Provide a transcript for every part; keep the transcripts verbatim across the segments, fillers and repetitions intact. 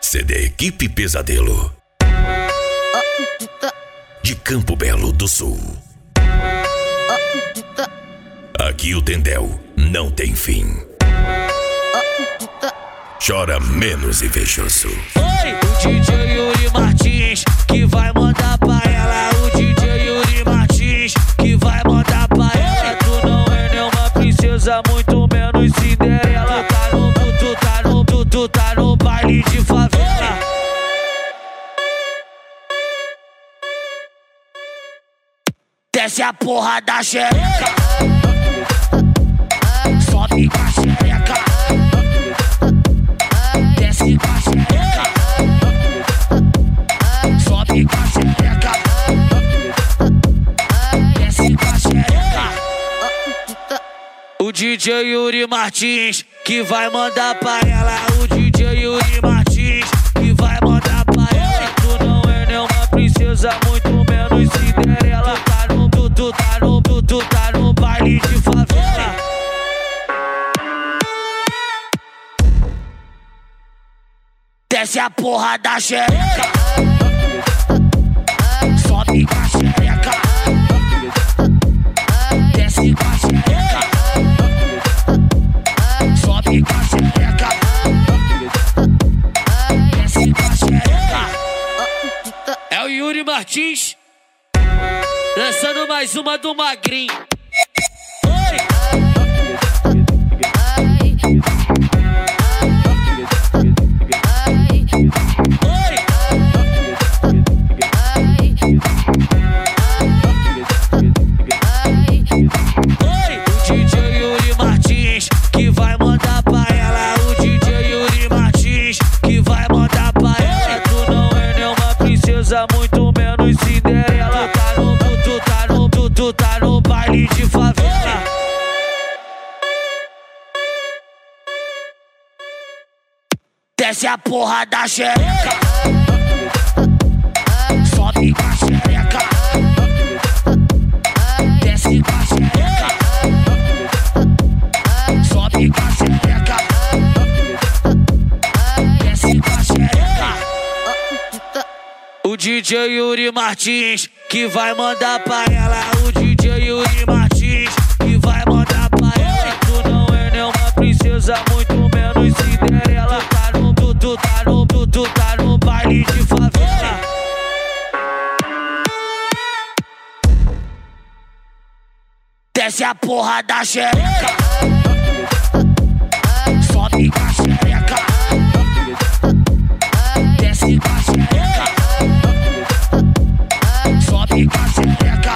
C D Equipe Pesadelo, de Campo Belo do Sul. Aqui o Tendel não tem fim. Chora menos invejoso. Oi, o D J Yuri Martins que vai mandar pra ela. O D J Yuri Martins que vai mandar pra ela. Tu não é nenhuma princesa, muito menos Cinderela. Tu tá no, tu tá no, tu, tu tá no baile de favela. Desce a porra da xereca, sobe com a xereca, desce com a xereca, sobe com a xereca, desce com a xereca. O D J Yuri Martins que vai mandar pra ela. O D J Yuri Martins que vai mandar pra ela. Tu não é nenhuma princesa, muito menos Cinderela. Tu tá no, tu, tu tá no baile de favela. Desce a porra da xereca, sobe com a xereca, desce com a xereca, sobe com a xereca, desce com a xereca. É o Yuri Martins lançando mais uma do Magrinho. Oi! Oi! Oi! O D J Yuri Martins que vai mandar pra ela. O D J Yuri Martins que vai mandar pra ela. Tu não é nenhuma princesa, muito menos Cinderela. Tu tá no baile de favela. Desce a porra da xereca, sobe com a xereca, desce com a xereca, sobe com a xereca, desce com a xereca. O D J Yuri Martins que vai mandar pra ela. O D J Yuri Martins que vai mandar pra ela. Tu não é nenhuma princesa, muito menos Cinderela. Tu tá no, tu, tu tá no, tu, tu tá no baile de favela. Desce a porra da xereca, sobe com a xereca, desce com a xereca, sobe com a xereca,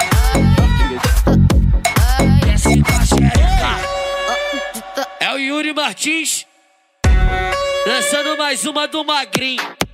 desce com a xereca. É o Yuri Martins lançando mais uma do Magrinho.